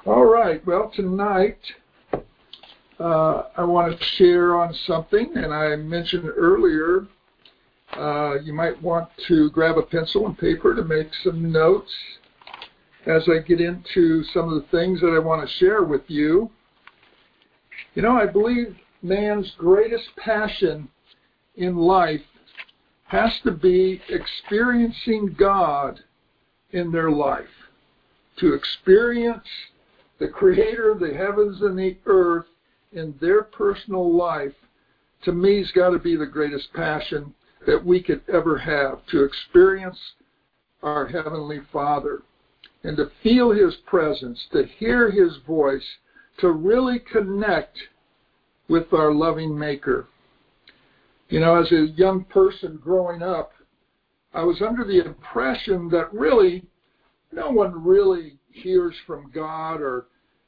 All right. Well, tonight I want to share on something, and I mentioned earlier you might want to grab a pencil and paper to make some notes as I get into some of the things that I want to share with you. You know, I believe man's greatest passion in life has to be experiencing God in their life. To experience the Creator of the heavens and the earth in their personal life, to me, has got to be the greatest passion that we could ever have, to experience our Heavenly Father and to feel His presence, to hear His voice, to really connect with our loving Maker. You know, as a young person growing up, I was under the impression that really no one really hears from God or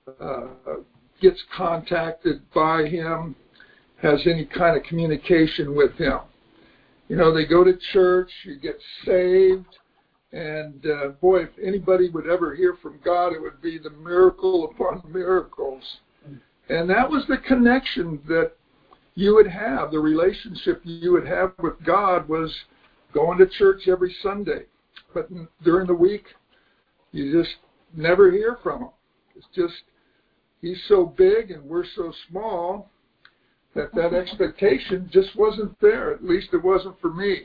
gets contacted by Him, has any kind of communication with Him. You know, they go to church, you get saved, and boy, if anybody would ever hear from God, it would be the miracle upon miracles. And that was the connection that you would have, the relationship you would have with God was going to church every Sunday. But during the week, you just never hear from Him. It's just, He's so big and we're so small that expectation just wasn't there. At least it wasn't for me.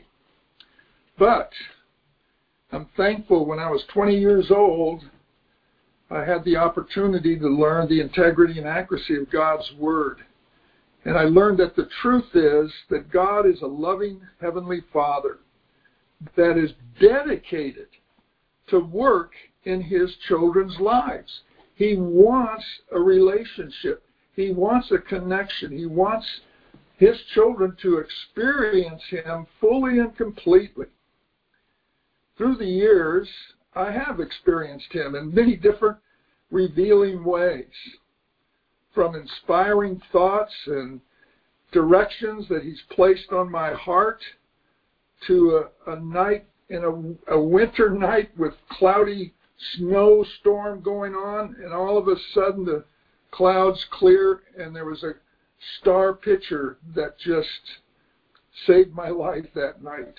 But I'm thankful when I was 20 years old, I had the opportunity to learn the integrity and accuracy of God's Word. And I learned that the truth is that God is a loving Heavenly Father that is dedicated to work in His children's lives. He wants a relationship. He wants a connection. He wants His children to experience Him fully and completely. Through the years, I have experienced Him in many different revealing ways, from inspiring thoughts and directions that He's placed on my heart to a night in a winter night with cloudy snowstorm going on, and all of a sudden the clouds clear and there was a star picture that just saved my life that night.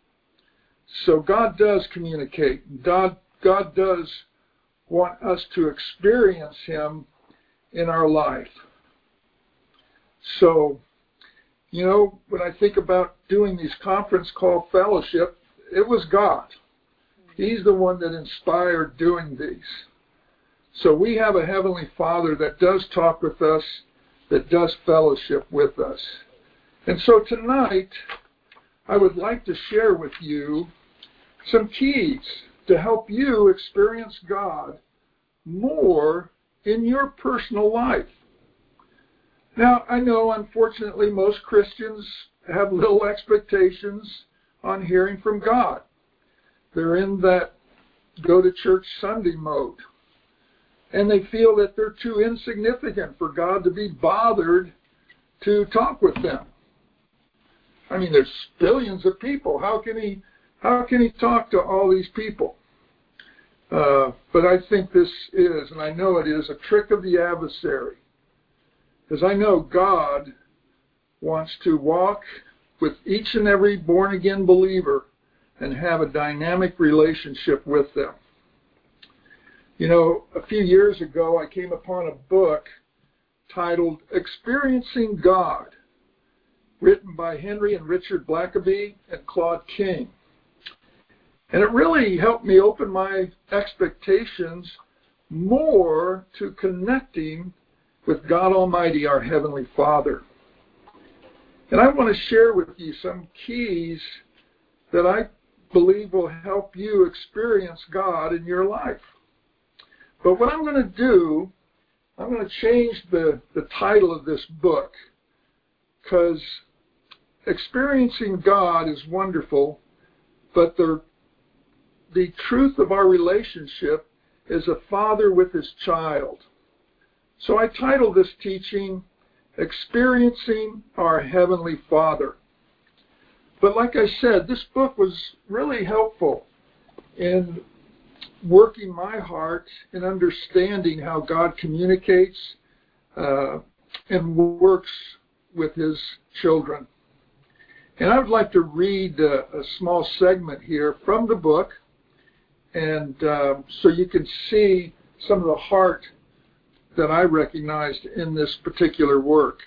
So God does communicate. God does want us to experience Him in our life. So, you know, when I think about doing these conference call fellowship, it was God. He's the one that inspired doing these. So we have a Heavenly Father that does talk with us, that does fellowship with us. And so tonight, I would like to share with you some keys to help you experience God more in your personal life. Now, I know, unfortunately, most Christians have little expectations on hearing from God. They're in that go-to-church Sunday mode. And they feel that they're too insignificant for God to be bothered to talk with them. I mean, there's billions of people. How can he talk to all these people? But I think this is, and I know it is, a trick of the adversary. Because I know God wants to walk with each and every born-again believer and have a dynamic relationship with them. You know, a few years ago, I came upon a book titled Experiencing God, written by Henry and Richard Blackaby and Claude King. And it really helped me open my expectations more to connecting with God Almighty, our Heavenly Father. And I want to share with you some keys that I believe will help you experience God in your life. But what I'm going to do, I'm going to change the title of this book, because experiencing God is wonderful, but the truth of our relationship is a father with his child. So I titled this teaching, Experiencing Our Heavenly Father. But like I said, this book was really helpful in working my heart in understanding how God communicates and works with his children. And I would like to read a small segment here from the book, and so you can see some of the heart that I recognized in this particular work.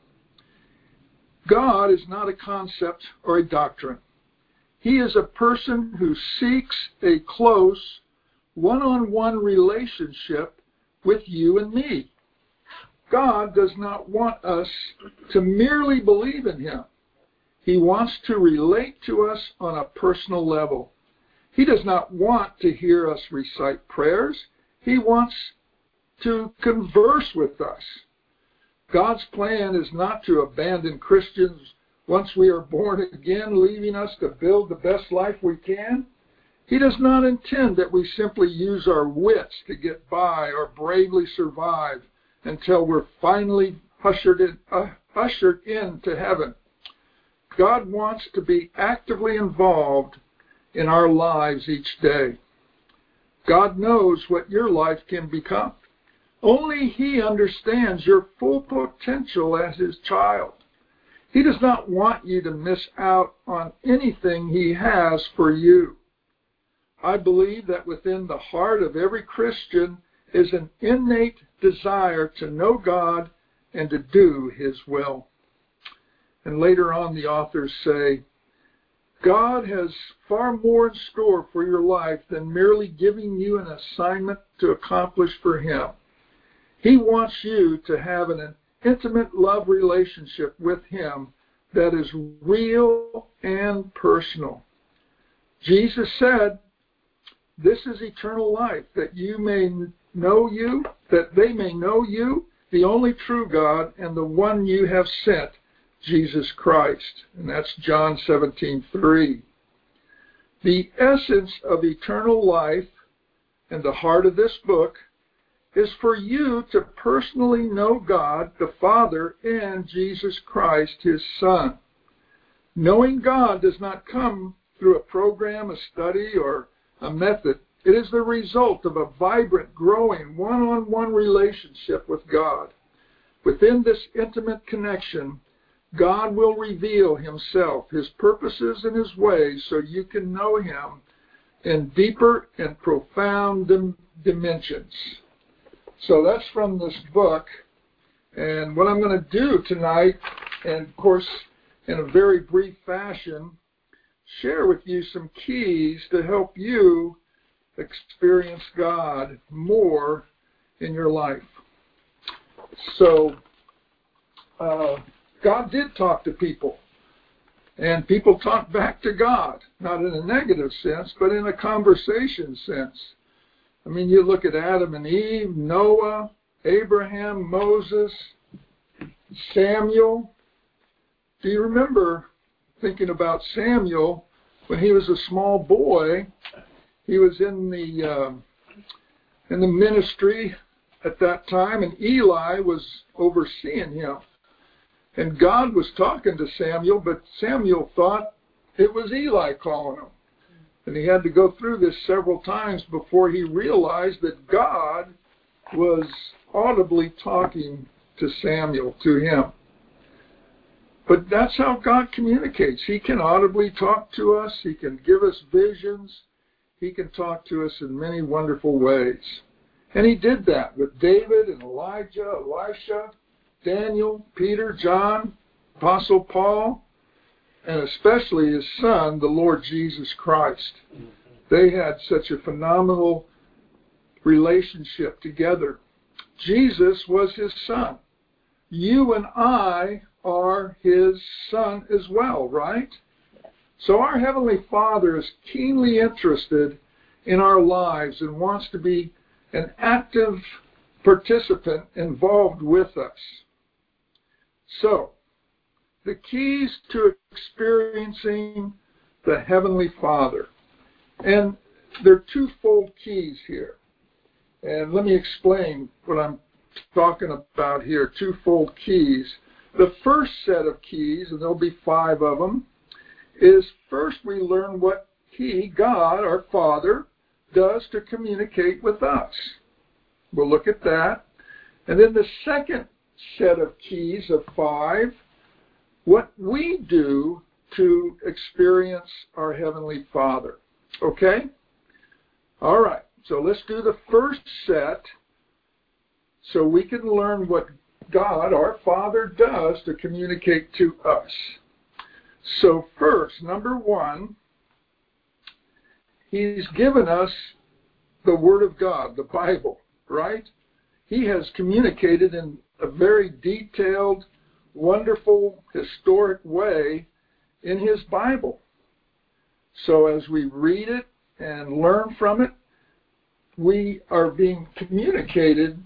God is not a concept or a doctrine. He is a person who seeks a close, one-on-one relationship with you and me. God does not want us to merely believe in him. He wants to relate to us on a personal level. He does not want to hear us recite prayers. He wants to converse with us. God's plan is not to abandon Christians once we are born again, leaving us to build the best life we can. He does not intend that we simply use our wits to get by or bravely survive until we're finally ushered into heaven. God wants to be actively involved in our lives each day. God knows what your life can become. Only he understands your full potential as his child. He does not want you to miss out on anything he has for you. I believe that within the heart of every Christian is an innate desire to know God and to do his will. And later on, the authors say, God has far more in store for your life than merely giving you an assignment to accomplish for him. He wants you to have an intimate love relationship with him that is real and personal. Jesus said, "This is eternal life, that they may know you, the only true God, and the one you have sent, Jesus Christ." And that's John 17:3. The essence of eternal life and the heart of this book is for you to personally know God, the Father, and Jesus Christ, his Son. Knowing God does not come through a program, a study, or a method. It is the result of a vibrant, growing, one-on-one relationship with God. Within this intimate connection, God will reveal himself, his purposes, and his ways so you can know him in deeper and profound dimensions. So that's from this book. And what I'm going to do tonight, and of course in a very brief fashion, share with you some keys to help you experience God more in your life. So, God did talk to people, and people talked back to God, not in a negative sense, but in a conversation sense. I mean, you look at Adam and Eve, Noah, Abraham, Moses, Samuel. Do you remember thinking about Samuel when he was a small boy? He was in the ministry at that time, and Eli was overseeing him. And God was talking to Samuel, but Samuel thought it was Eli calling him. And he had to go through this several times before he realized that God was audibly talking to Samuel, to him. But that's how God communicates. He can audibly talk to us. He can give us visions. He can talk to us in many wonderful ways. And he did that with David and Elijah, Elisha, Daniel, Peter, John, Apostle Paul, and especially his son, the Lord Jesus Christ. They had such a phenomenal relationship together. Jesus was his son. You and I are his son as well, right? So our Heavenly Father is keenly interested in our lives and wants to be an active participant involved with us. So, the keys to experiencing the Heavenly Father. And there are twofold keys here. And let me explain what I'm talking about here, twofold keys. The first set of keys, and there'll be 5 of them, is first we learn what He, God, our Father, does to communicate with us. We'll look at that. And then the second set of keys of 5, what we do to experience our Heavenly Father. Okay? All right. So let's do the first set so we can learn what God, our Father, does to communicate to us. So first, number 1, He's given us the Word of God, the Bible, right? He has communicated in a very detailed, wonderful, historic way in His Bible. So as we read it and learn from it, we are being communicated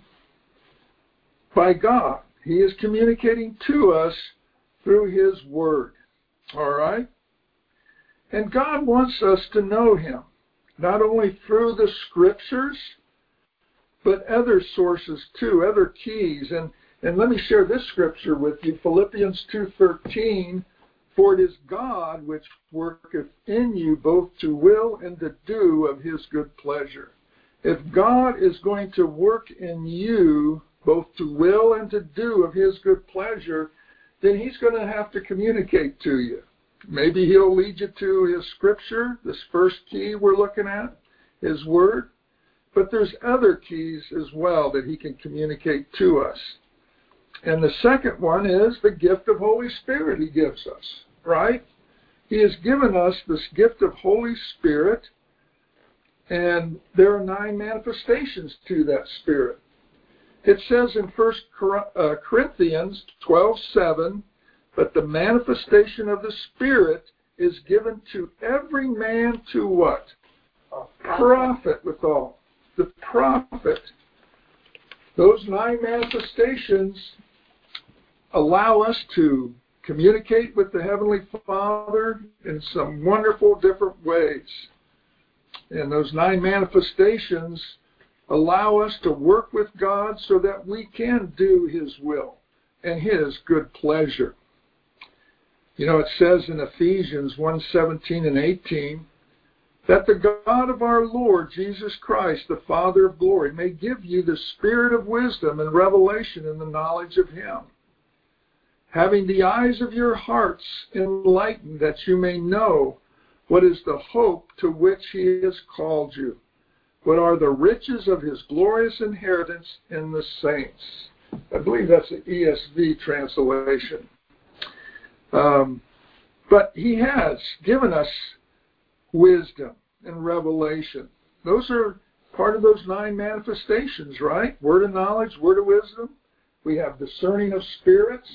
by God. He is communicating to us through His Word. All right? And God wants us to know Him, not only through the Scriptures, but other sources too, other keys. And let me share this scripture with you, Philippians 2:13, for it is God which worketh in you both to will and to do of His good pleasure. If God is going to work in you both to will and to do of His good pleasure, then He's going to have to communicate to you. Maybe He'll lead you to His Scripture, this first key we're looking at, His Word. But there's other keys as well that He can communicate to us. And the second one is the gift of Holy Spirit He gives us, right? He has given us this gift of Holy Spirit, and there are 9 manifestations to that Spirit. It says in 1 Corinthians 12:7, but the manifestation of the Spirit is given to every man to what? Profit withal. The prophet. Those 9 manifestations allow us to communicate with the Heavenly Father in some wonderful different ways. And those 9 manifestations allow us to work with God so that we can do His will and His good pleasure. You know, it says in Ephesians 1:17 and 18, that the God of our Lord Jesus Christ, the Father of glory, may give you the spirit of wisdom and revelation in the knowledge of Him, having the eyes of your hearts enlightened, that you may know what is the hope to which He has called you, what are the riches of His glorious inheritance in the saints. I believe that's the ESV translation. But He has given us wisdom and revelation. Those are part of those 9 manifestations, right? Word of knowledge, word of wisdom. We have discerning of spirits.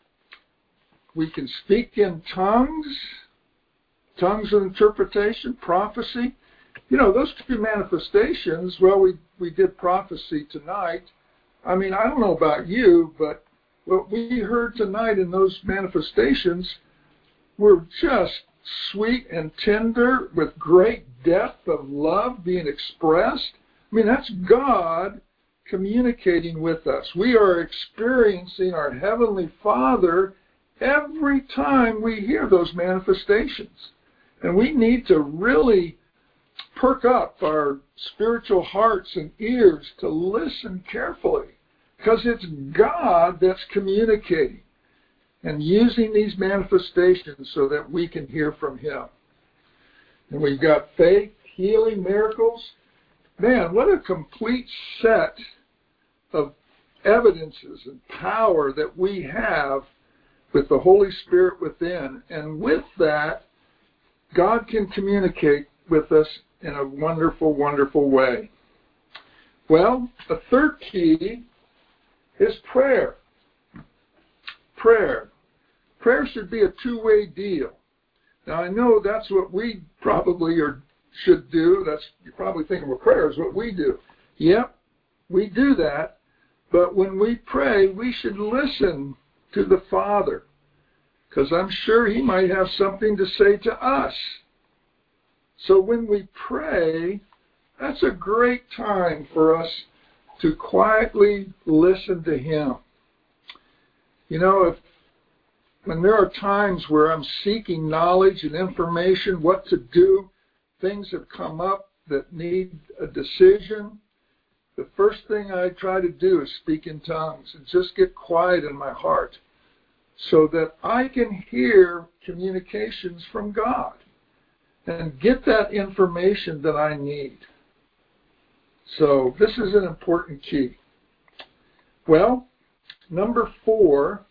We can speak in tongues, tongues of interpretation, prophecy. You know, those 2 manifestations, well, we did prophecy tonight. I mean, I don't know about you, but what we heard tonight in those manifestations were just sweet and tender with great depth of love being expressed. I mean, that's God communicating with us. We are experiencing our Heavenly Father every time we hear those manifestations. And we need to really perk up our spiritual hearts and ears to listen carefully, because it's God that's communicating and using these manifestations so that we can hear from Him. And we've got faith, healing, miracles. Man, what a complete set of evidences and power that we have with the Holy Spirit within. And with that, God can communicate with us in a wonderful, wonderful way. Well, the third key is prayer. Prayer. Prayer should be a two-way deal. Now, I know that's what we probably should do. You're probably thinking, well, prayer is what we do. Yep, we do that. But when we pray, we should listen to the Father, because I'm sure He might have something to say to us. So when we pray, that's a great time for us to quietly listen to Him. You know, when there are times where I'm seeking knowledge and information, what to do, things have come up that need a decision, the first thing I try to do is speak in tongues and just get quiet in my heart so that I can hear communications from God and get that information that I need. So this is an important key. Well, number 4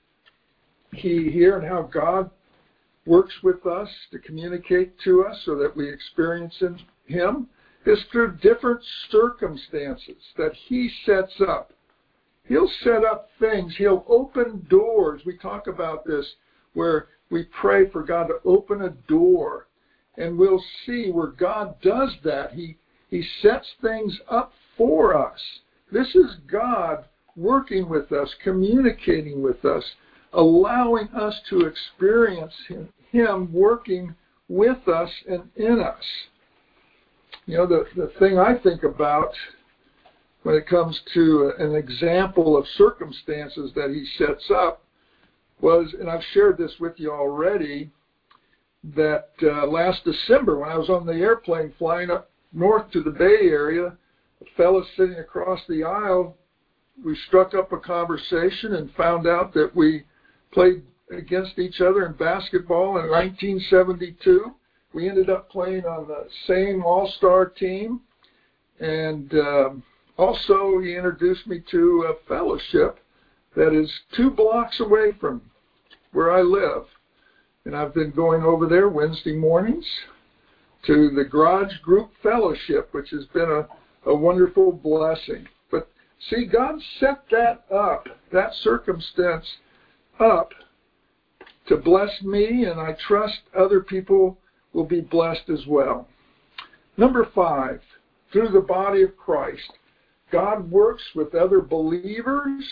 key here and how God works with us to communicate to us so that we experience Him is through different circumstances that He sets up. He'll set up things. He'll open doors. We talk about this where we pray for God to open a door. And we'll see where God does that. He sets things up for us. This is God working with us, communicating with us, allowing us to experience Him working with us and in us. You know, the thing I think about when it comes to an example of circumstances that He sets up was, and I've shared this with you already, that last December when I was on the airplane flying up north to the Bay Area, a fellow sitting across the aisle, we struck up a conversation and found out that we played against each other in basketball in 1972. We ended up playing on the same all-star team, and also he introduced me to a fellowship that is 2 blocks away from where I live. And I've been going over there Wednesday mornings to the Garage Group Fellowship, which has been a wonderful blessing. But see, God set that up, that circumstance up to bless me, and I trust other people will be blessed as well. Number 5, through the body of Christ, God works with other believers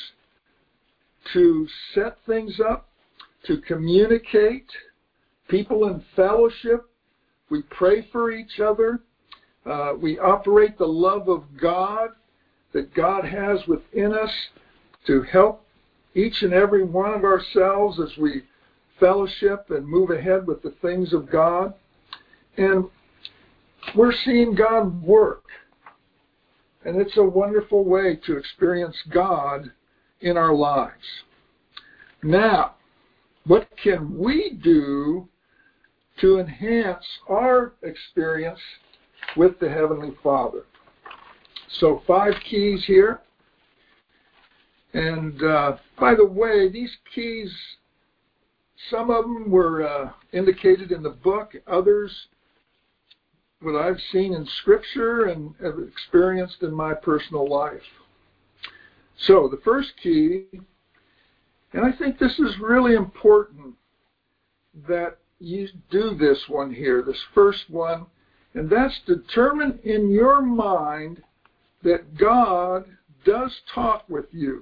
to set things up, to communicate, people in fellowship. We pray for each other. We operate the love of God that God has within us to help each and every one of ourselves as we fellowship and move ahead with the things of God. And we're seeing God work. And it's a wonderful way to experience God in our lives. Now, what can we do to enhance our experience with the Heavenly Father? So 5 keys here. And by the way, these keys, some of them were indicated in the book, others what I've seen in Scripture and have experienced in my personal life. So the first key, and I think this is really important that you do this one here, this first one, and that's determine in your mind that God does talk with you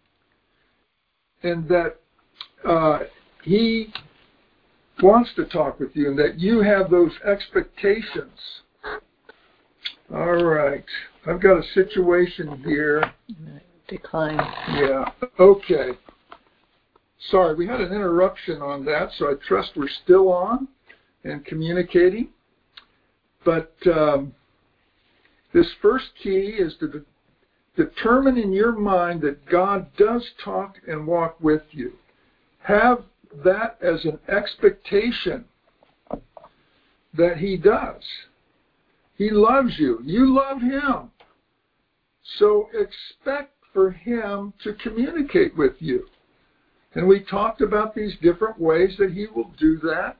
and that He wants to talk with you and that you have those expectations. All right. I've got a situation here. Decline. Yeah. Okay. Sorry, we had an interruption on that, so I trust we're still on and communicating. But this first key is to determine in your mind that God does talk and walk with you. Have that as an expectation that He does. He loves you. You love Him. So expect for Him to communicate with you. And we talked about these different ways that He will do that.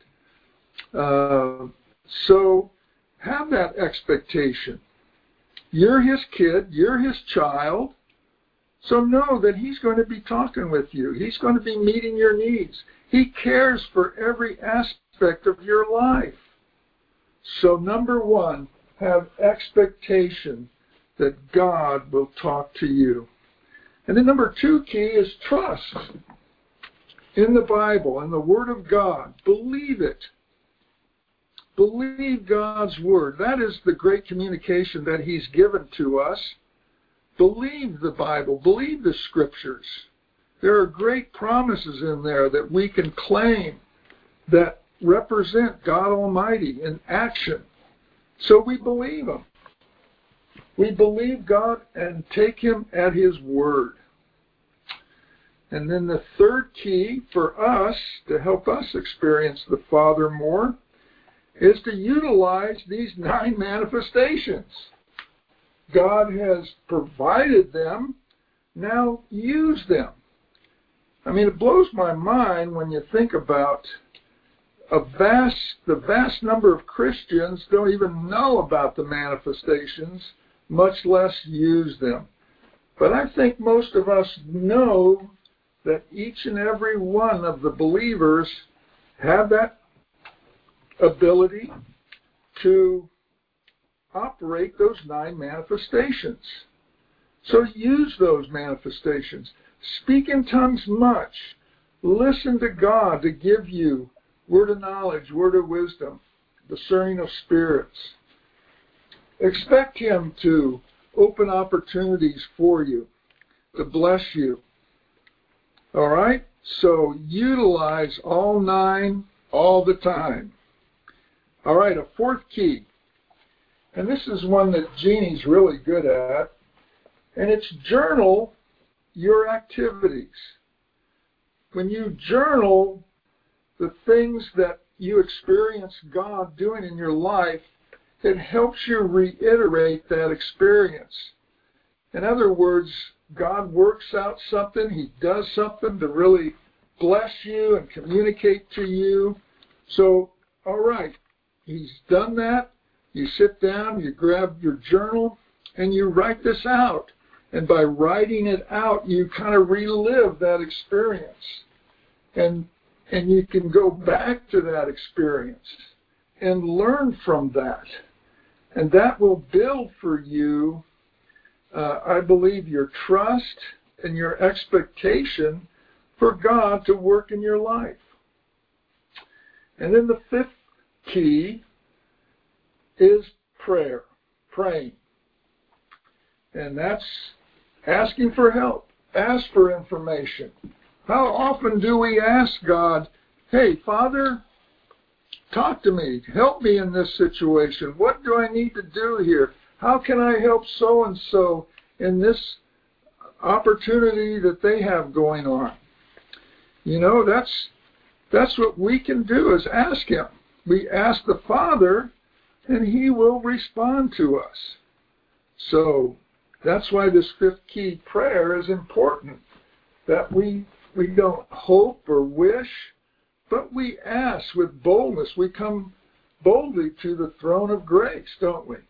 So have that expectation. You're His kid. You're His child. So know that He's going to be talking with you. He's going to be meeting your needs. He cares for every aspect of your life. So number 1, have expectation that God will talk to you. And then number 2 key is trust in the Bible and the Word of God. Believe it. Believe God's Word. That is the great communication that He's given to us. Believe the Bible. Believe the Scriptures. There are great promises in there that we can claim that represent God Almighty in action. So we believe him. We believe God and take him at his word. And then the third key for us to help us experience the Father more is to utilize these 9 manifestations. God has provided them. Now use them. I mean, it blows my mind when you think about the vast number of Christians don't even know about the manifestations, much less use them. But I think most of us know that each and every one of the believers have that ability to operate those 9 manifestations. So use those manifestations. Speak in tongues much. Listen to God to give you word of knowledge, word of wisdom, discerning of spirits. Expect him to open opportunities for you, to bless you. All right? So utilize all 9 all the time. All right, a fourth key. And this is one that Jeannie's really good at. And it's journal your activities. When you journal the things that you experience God doing in your life, it helps you reiterate that experience. In other words, God works out something, he does something to really bless you and communicate to you. So, all right, he's done that. You sit down, you grab your journal, and you write this out. And by writing it out, you kind of relive that experience. And you can go back to that experience and learn from that. And that will build for you, I believe, your trust and your expectation for God to work in your life. And then the fifth key is prayer, praying. And that's asking for help. Ask for information. How often do we ask God, hey, Father, talk to me. Help me in this situation. What do I need to do here? How can I help so-and-so in this opportunity that they have going on? You know, that's what we can do, is ask him. We ask the Father, and he will respond to us. So that's why this fifth key, prayer, is important, that we don't hope or wish, but we ask with boldness. We come boldly to the throne of grace, don't we?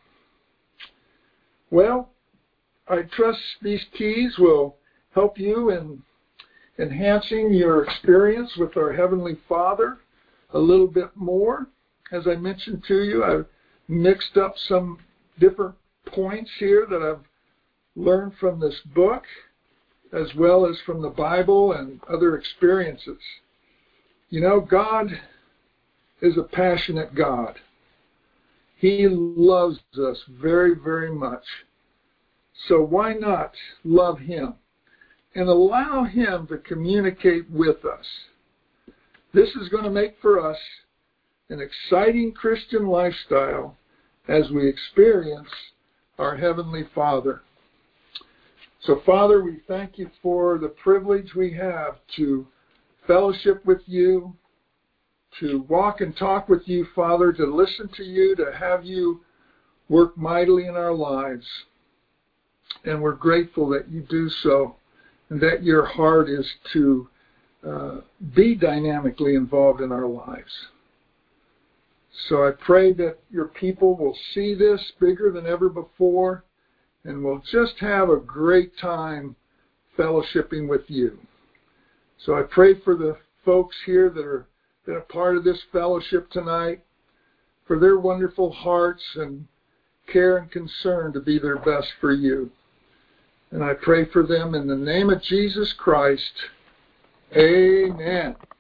Well, I trust these keys will help you in enhancing your experience with our Heavenly Father a little bit more. As I mentioned to you, I've mixed up some different points here that I've learned from this book, as well as from the Bible and other experiences. You know, God is a passionate God. He loves us very, very much. So why not love him and allow him to communicate with us? This is going to make for us an exciting Christian lifestyle as we experience our Heavenly Father. So, Father, we thank you for the privilege we have to fellowship with you, to walk and talk with you, Father, to listen to you, to have you work mightily in our lives. And we're grateful that you do so, and that your heart is to be dynamically involved in our lives. So I pray that your people will see this bigger than ever before, and we'll just have a great time fellowshipping with you. So I pray for the folks here that are a part of this fellowship tonight, for their wonderful hearts and care and concern to be their best for you. And I pray for them in the name of Jesus Christ. Amen.